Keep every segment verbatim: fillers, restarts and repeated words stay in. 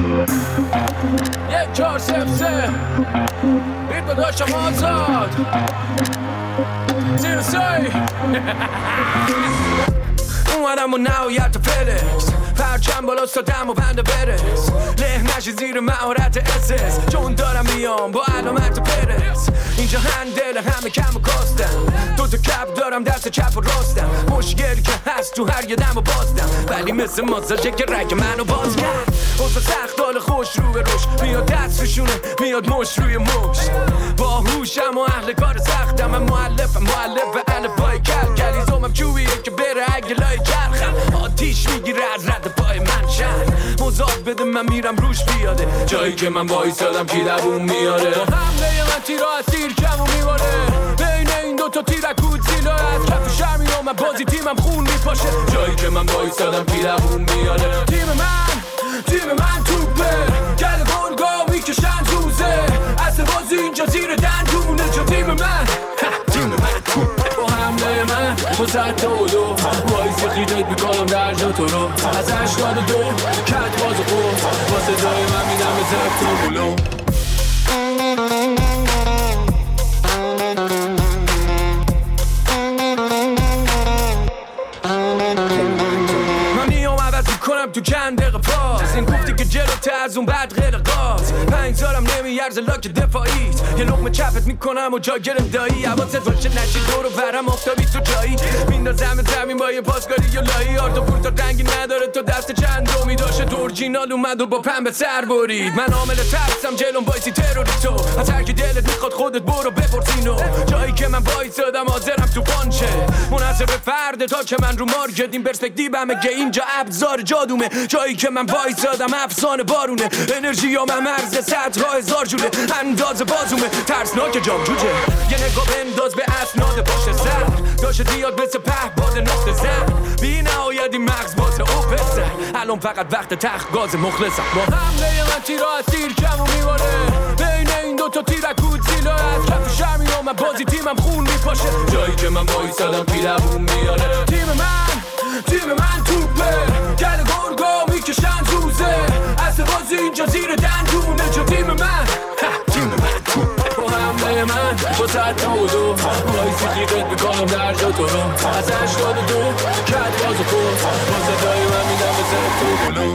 یک چهار سف سه بیت داشتم آزاد زیر سای اومدم و نهایت فلکس پرچم بالا ستم و بنده برس له نشی زیر مهارت اسس چون دارم میام با علامت پرس اینجا هندل همه کم و کاستم دو تا کپ دارم دست چپ و راستم مشکلی که هست تو هر یه دم و بازدم ولی مثل ماساژه که رگ منو باز کرد اوزا سخت حال خوش رو به روش میاد دست روشونه میاد مش روی مش با هوشم و اهل کار سختم من مؤلفم مؤلف الفبای کل کلیزومم چوبیه که بره اگه لای چرخم آتیش میگیره از رد پای من شهر مزاد بده من میرم روش بیاده جایی که من وایسادم کی دووم میاره با حمله من تیرا از تیر کم و میباره بین این دوتا تیرکود زیلا از کف شهر میام من بازی تیمم خون میپاشه جایی که من وایسادم کی دووم میاره تیم من تیم من توپه گل گلگا میکشن زوزه اصل بازی اینجا زیر دندونه چون تیم من تیم من توپه با حمله من با زد و دو وایسی خیدت میکنم در جا تو رو از هشتاد و دو کت باز و خود با صدای من میدم به زد و بلو کنم تو چند دقیقه پاس این گفتی که جلوته از اون بعد غیر قاس پنج سالم نمیارزه لاک دفاعیت یه لقمه چپت میکنم و جا گرم دایی حواست باشه نشی دور و برم آفتابی تو جایی میندازم زمین با یه پاسکاری یا لایی آرتا پورتا رنگی نداره تو دست چند دومی داشته دورجینال اومد و با پنبه سر برید من عامل ترسم جلوم بایسی تروریستو از هر کی دلت میخواد خودت برو بپرسینو جایی که من وایسادم حاضرم تو پانچه منحصر به فرد تا که من رو مارکت این پرسپکتیومه که اینجا ابزار جادومه جایی که من وایسادم افسانه بارونه انرژی ها من مرز صدها هزار جوله انداز بازومه ترسناک جام جوجه یه نگاه بنداز به اسناد پشت سر داشته دیاد مثل پهباد نقطه زن بی نهایت این مغز بازه او پسر الان فقط وقت تخت گاز مخلصم با حمله من تیرا از تیر کم و میباره بین این دوتا تیرکود زیلا از کف شهر میام من بازی تیمم خون میپاشه جایی که من وایسادم کی دووم میاره تیم من تیم من توپه گل گرگا میکشن زوزه اصل بازی اینجا زیر دندونه چون تیم من تیم من توپه با حمله من با صد و دو وایسی خیدت میکنم در جا تو رو از هشتاد و دو کت باز و خود با صدای من میدم به زد تو بلو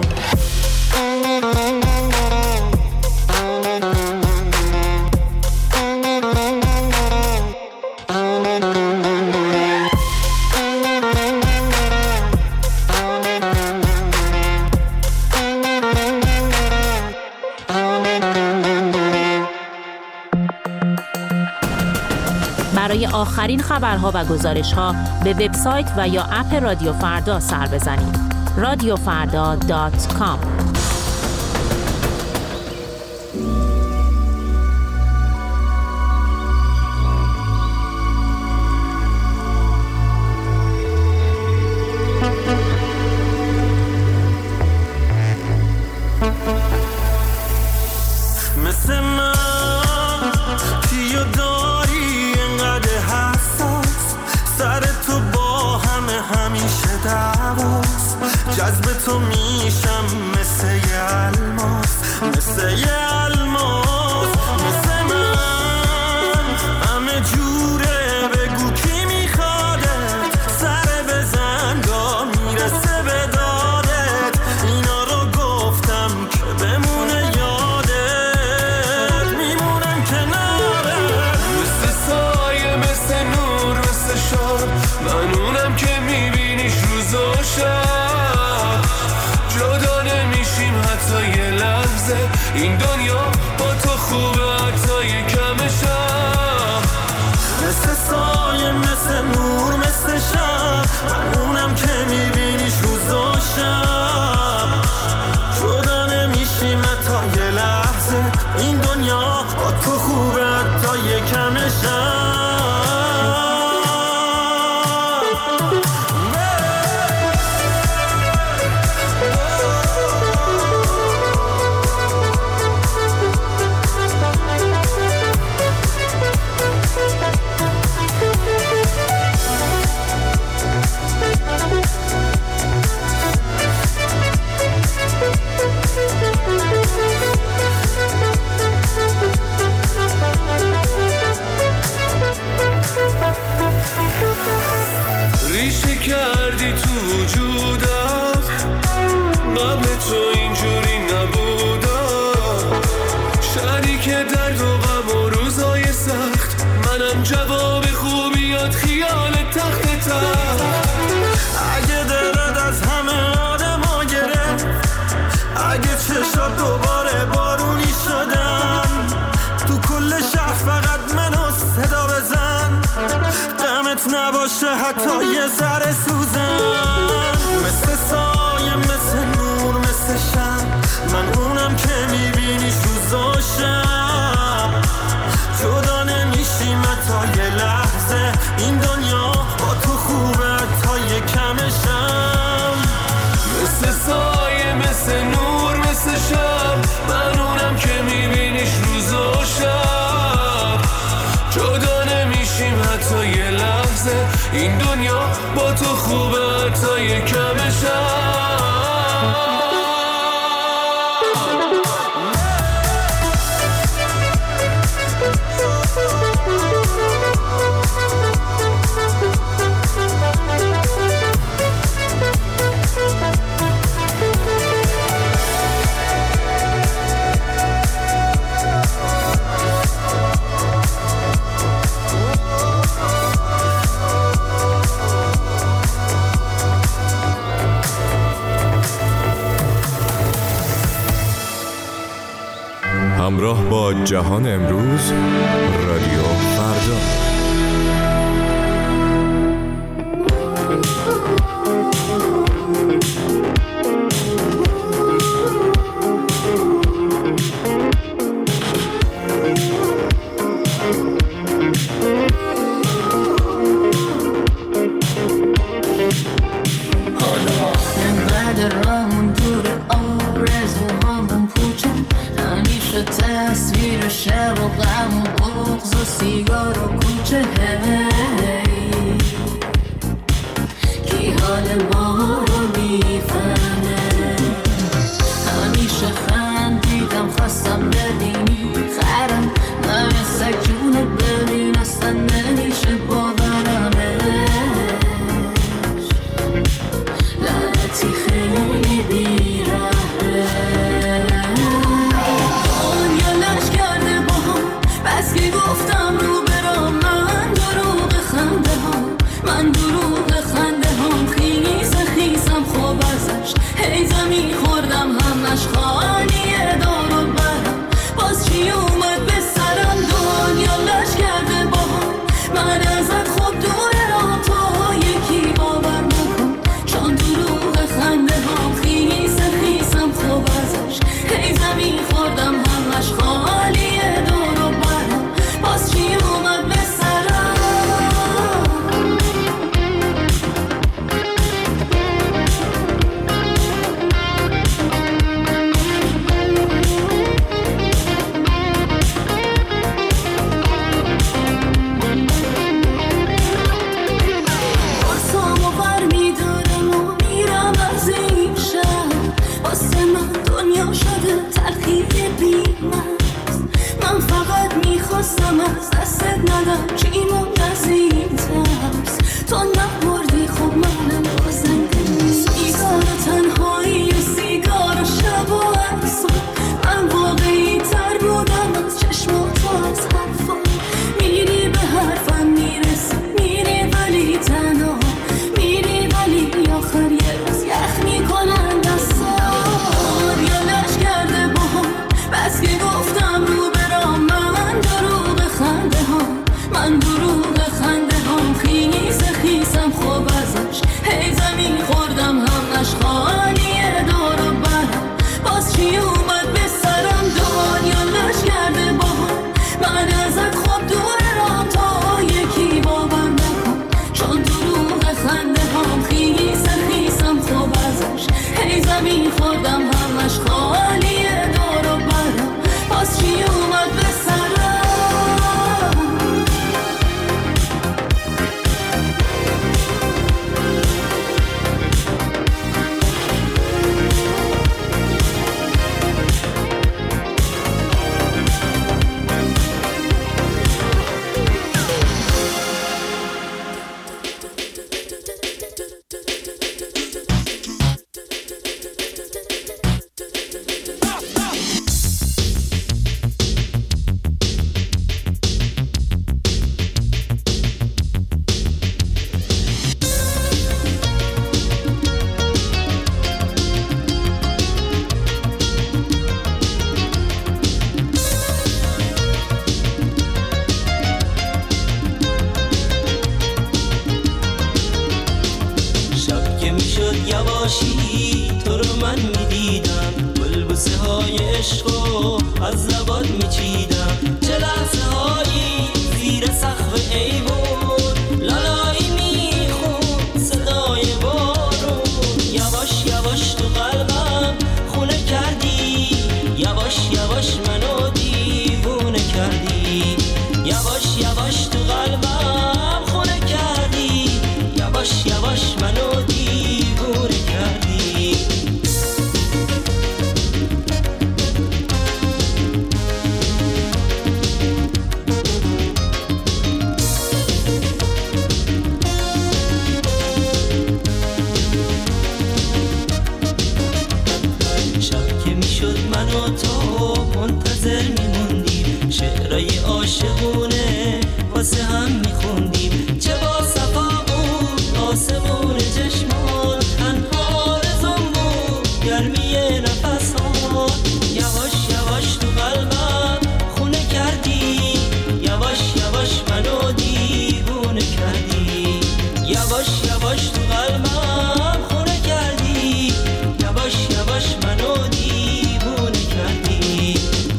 برای آخرین خبرها و گزارش‌ها به وبسایت و یا اپ رادیو فردا سر بزنید. رادیو فردا دات کام جذب تو میشم مثل یه الماس مثل یه الماس مثل من همه جوره بگو کی میخوادت سر بزن دا میرسه به دادت اینا رو گفتم که بمونه یادت میمونم کنارت مثل سایه مثل نور مثل شب من اونم که میبینیش روز و شب این دنیا با تو خوبه حتی یکمشم مثل سایه مثل نور مثل شب اونم که میبینیش روز و شب جدا نمیشیم حتی یه لحظه این دنیا با تو خوبه حتی یکمشم بسوزم، مثل سایه مثل نور مثل شب، من اونم که میبینیش روز و شب. جدا نمیشیم تا یه لحظه، این دنیا با تو خوبه تا یه کمشم. مثل سایه مثل نور مثل شب، من اونم که میبینیش روز و شب. جدا نمیشیم حتی یه لحظه، این دنیا با تو خوبه تا یه کمشم. همراه با جهان امروز، رادیو فردا. تصویر شب و غم و بغض و سیگار و کوچه، هی کی حال ما رو میفهمه؟ همیشه خندیدم خواستم ببینی خرم، من مثل جونه ببین اصلا نمیشه باورمش. لعنتی خیلی بیرحمه، بس که گفتم رو برام، من دروغ خنده هم، من دروغ خنده هم. خیز خیزم خوب ازش، هی زمین خوردم همش خالیه دار و برم. باز چی اومد به سرم؟ دنیا لش کرده با هم، من ازت خوب دورم تا یکی باور بکن. چون دروغ خنده هم، خیز خیزم خوب ازش، هی زمین خوردم همش خالیه دار و برم. باز چی اومد به سرم؟ بارسامو بر میدارم و میرم از این شهر، واسه من دنیا شده تلخی بی‌مرز. من فقط میخواستم از دستت ندم چیمون از این ترس، تو نبردی خب منم با زنده. سیگار تنهایی و سیگار شب و عکس، من واقعی تر بودم از چشمات و از حرفا. میری به حرفم میرسی، میری ولی تنها میری، ولی آخر یه روز یخ میکنن دستار. یا لش کرده با هم، بس که گفتم رو برام، من دروغ خنده ها، من دروغ از لبات میچیدم، چه لحظه هایی زیر سقف ایوون لالایی میخون صدای بارون. یواش یواش تو قلبم خونه کردی، یواش یواش منو دیوونه کردی. یواش یواش تو قلبم خونه کردی، یواش یواش منو دیوونه کردی. شب که میشد من و تو منتظر میموندیم، شعرهای عاشقونه واسه هم میخوندیم. چه با صفا بود آسمون چشمان، تنها رزم بود گرمی نفس ها. یواش یواش تو قلبم خونه کردی، یواش یواش منو دیوونه کردی. یواش یواش تو قلبم خونه کردی، یواش یواش منو دیوونه کردی.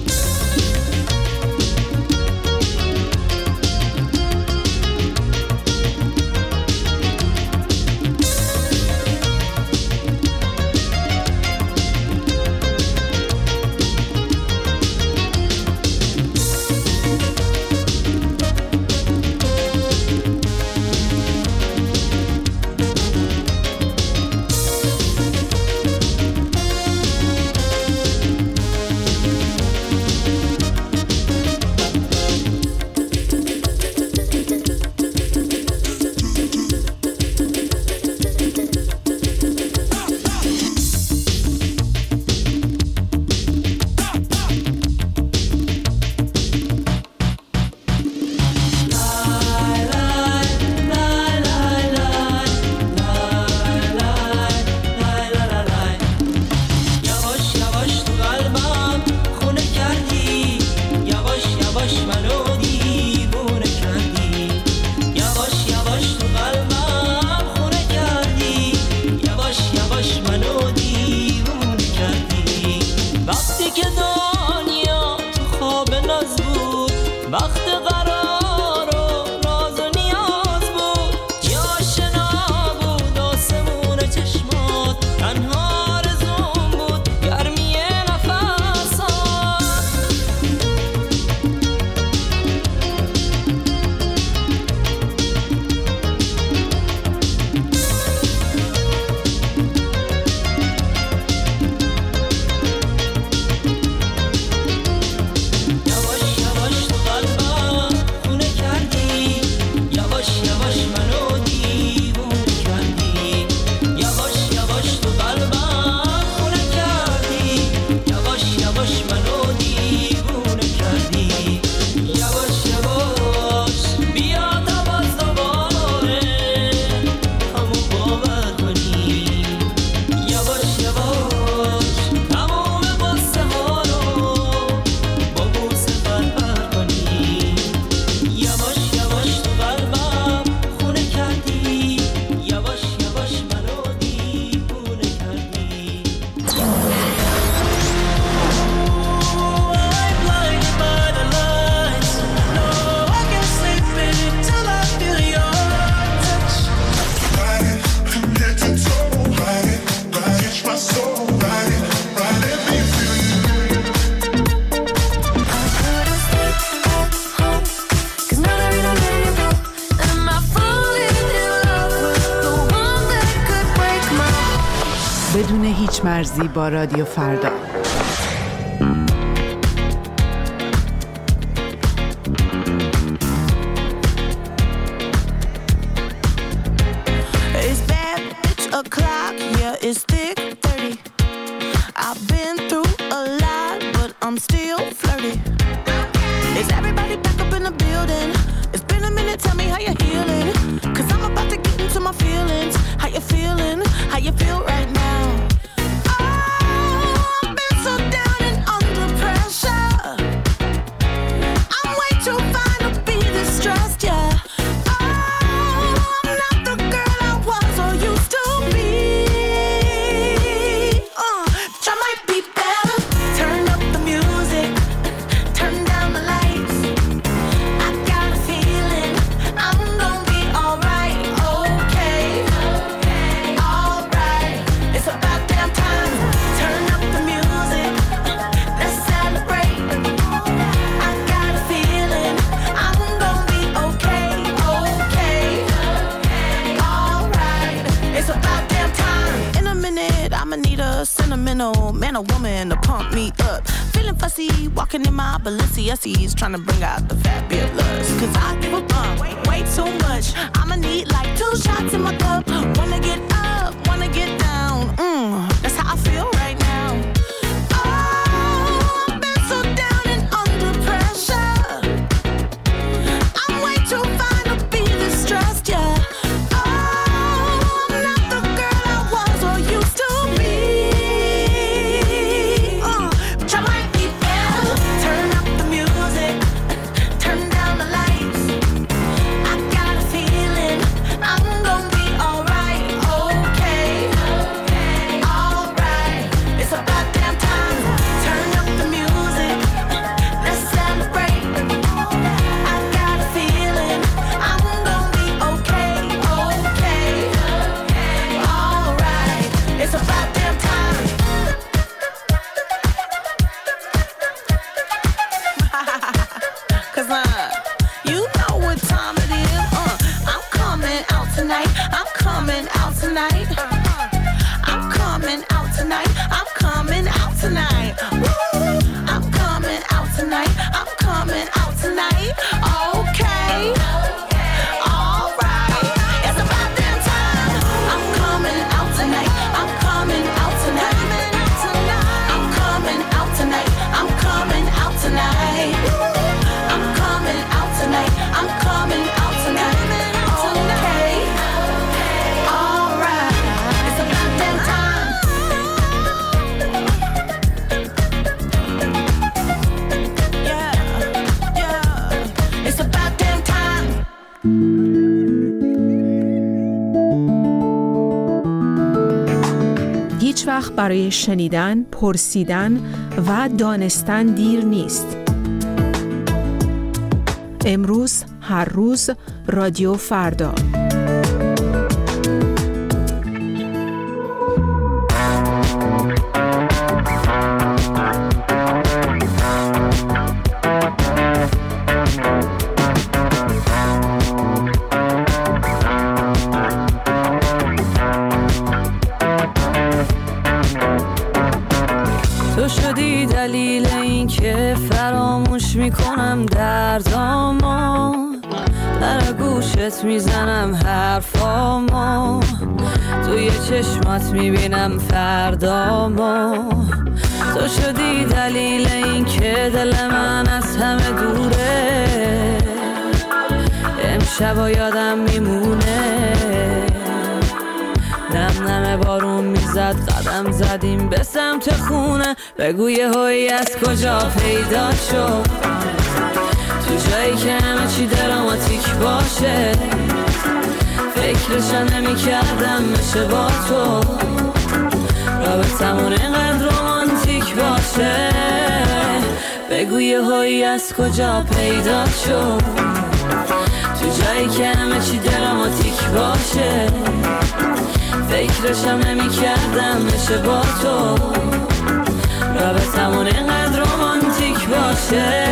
بدون هیچ مرزی با رادیو فردا. It's bad bitch o'clock, yeah it's thick thirty. I've been through a lot, but I'm still flirty. Is everybody back up in the building? It's been a minute, tell me how you're healing. Cause I'm about to get into my feelings. How you feeling? How you feel right now? Oh, I've been no man or woman to pump me up. Feeling fussy, walking in my Balenciennes, trying to bring out the fat beard lust. Cause I give a bum, way, way too much. I'ma need like two shots in my cup. Wanna get up, wanna get down. Mmm, that's how I feel right now. Oh, I've been so down and under pressure. I'm way too fine to be this stressed, yeah. هیچ وقت برای شنیدن، پرسیدن و دانستن دیر نیست. امروز، هر روز، رادیو فردا. تو شدی دلیل این که فراموش میکنم دردامو، در گوشت میزنم حرفامو، توی چشمات میبینم فردامو. تو شدی دلیل این که دل من از همه دوره، امشب یادم میمونه. نم نم بارون میزد، قدم زدیم به سمت خونه. بگو یه هایی از کجا پیدا شد، تو جایی که همه چی دراماتیک باشه. فکرشم نمی کردم میشه با تو رابطمون اینقدر رومانتیک باشه. بگو یه هایی از کجا پیدا شد، تو جایی که همه چی دراماتیک باشه. فکرشم نمی کردم میشه با تو رابطمون اینقدر رومانتیک باشه.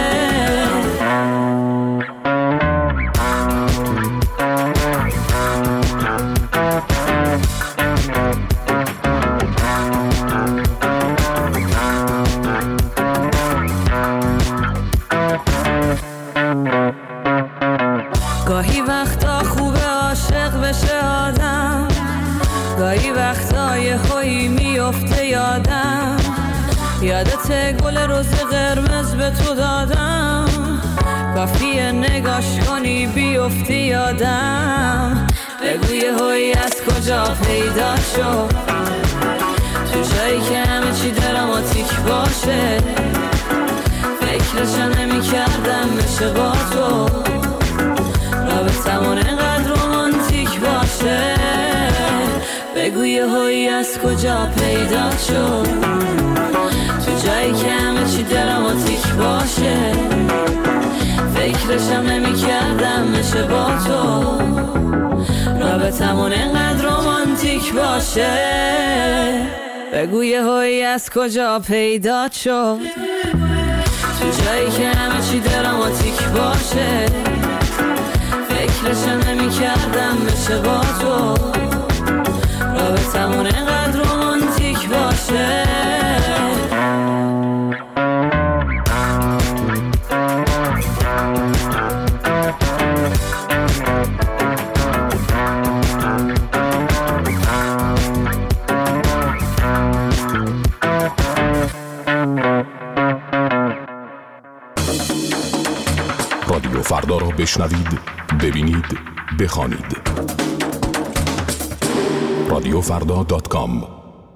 گاهی وقتا خوبه عاشق بشه آدم، گاهی وقتا یه هایی میفته یادم. یادت گل روز قرمز به تو دادم، کافیه نگاش کنی بیفتی یادم. بگو یه هایی از کجا پیدا شد، تو جایی که همه چی دراماتیک باشه. فکرشم نمی کردم میشه با تو رابطمون اینقدر رومانتیک باشه. بگو یه هایی از کجا پیدا شد، تو جایی که همه چی دراماتیک باشه. فکرشم نمی کردم میشه با تو رابطمون اینقدر رومانتیک باشه. بگو یه هایی از کجا پیدا شد، تو جایی که همه چی دراماتیک باشه. فکرشم نمی کردم میشه با تو رابطمون اینقدر رومانتیک باشه. رادیو فردا را بشنوید، ببینید، بخوانید. رادیو فردا دات کام.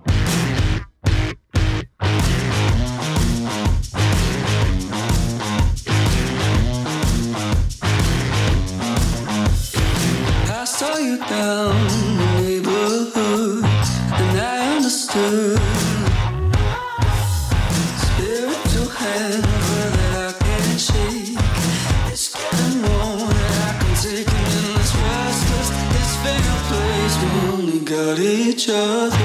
Got each other.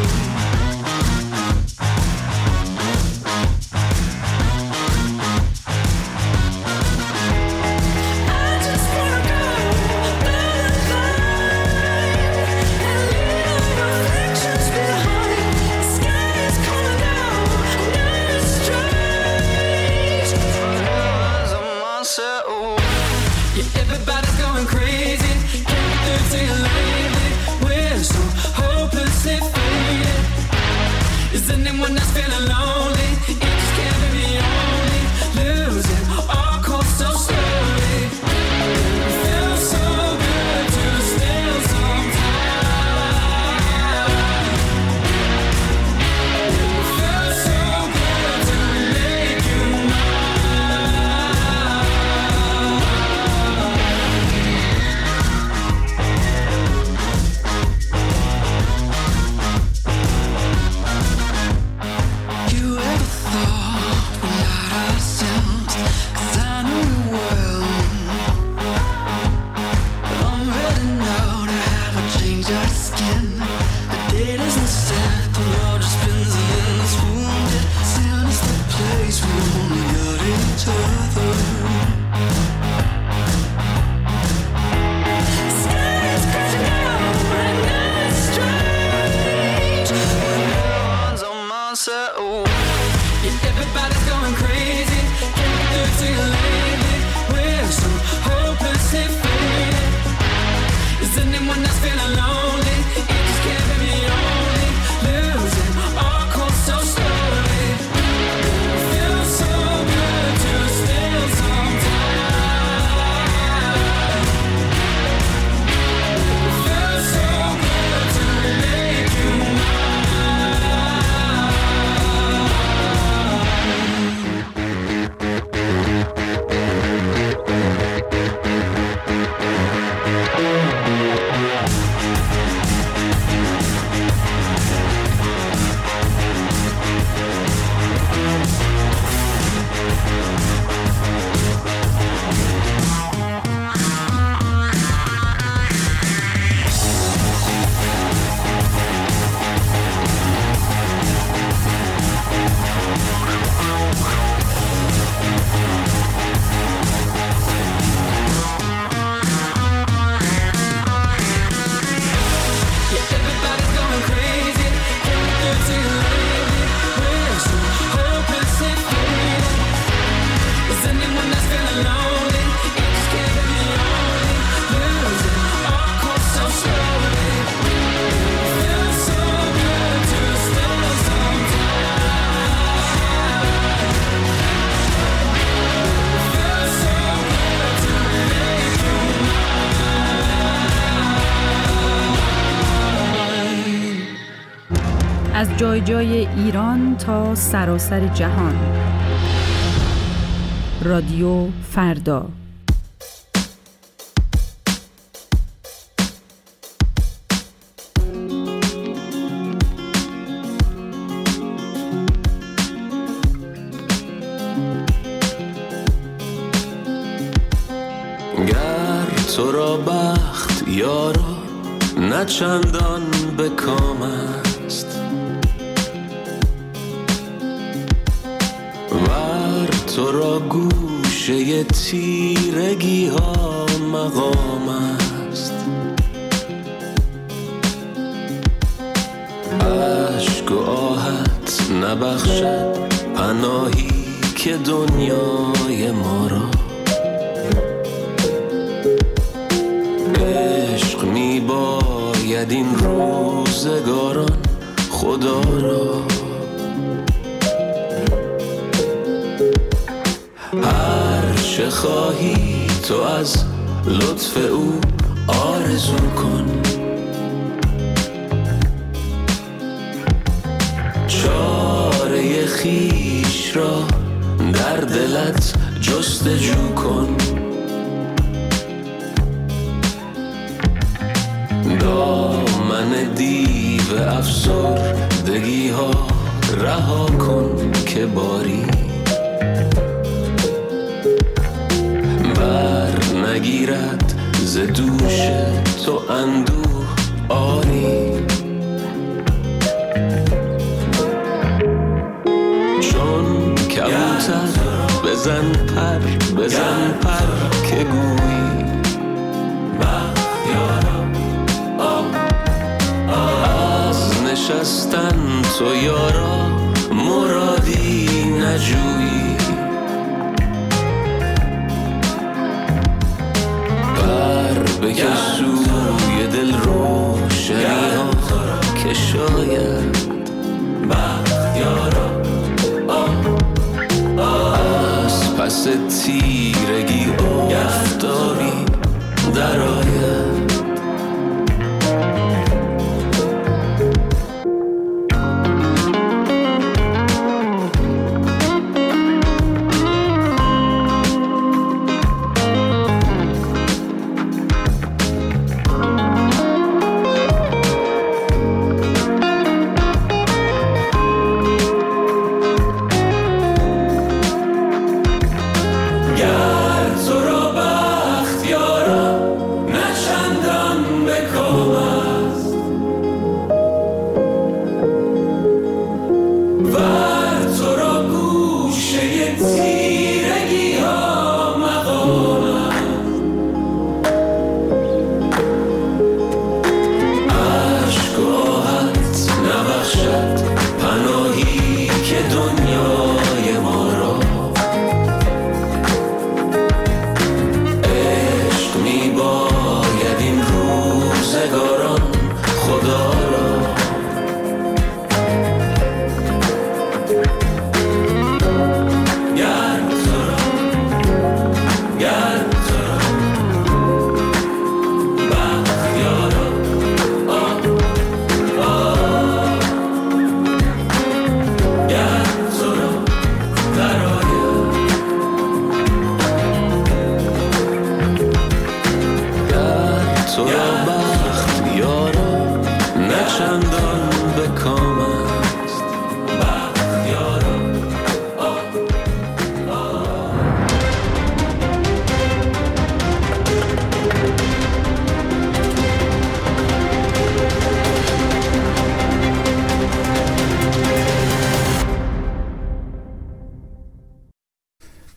از جای جای ایران تا سراسر جهان. رادیو فردا. گر تو را بخت یارا نه چندان به کام است، ور تو را گوشه تیرگی ها مقام است. عشق و آهت نبخشد پناهی که دنیای ما را، عشق می باید این روزگاران خدا را. هر چه خواهی تو از لطف او آرزو کن. چاره خیش را در دلت جستجو کن. دامن دیو افسردگی ها رها کن که باری بر نگیرد ز دوش تو اندوه آری. چون کبوتر بزن پر بزن پر که گویی بختیارم از نشستن تو یارا مرادی نجویی. بر بکش سوی دل روشنی ها که شاید بختیارا از پس تیرگی افتابی در آید.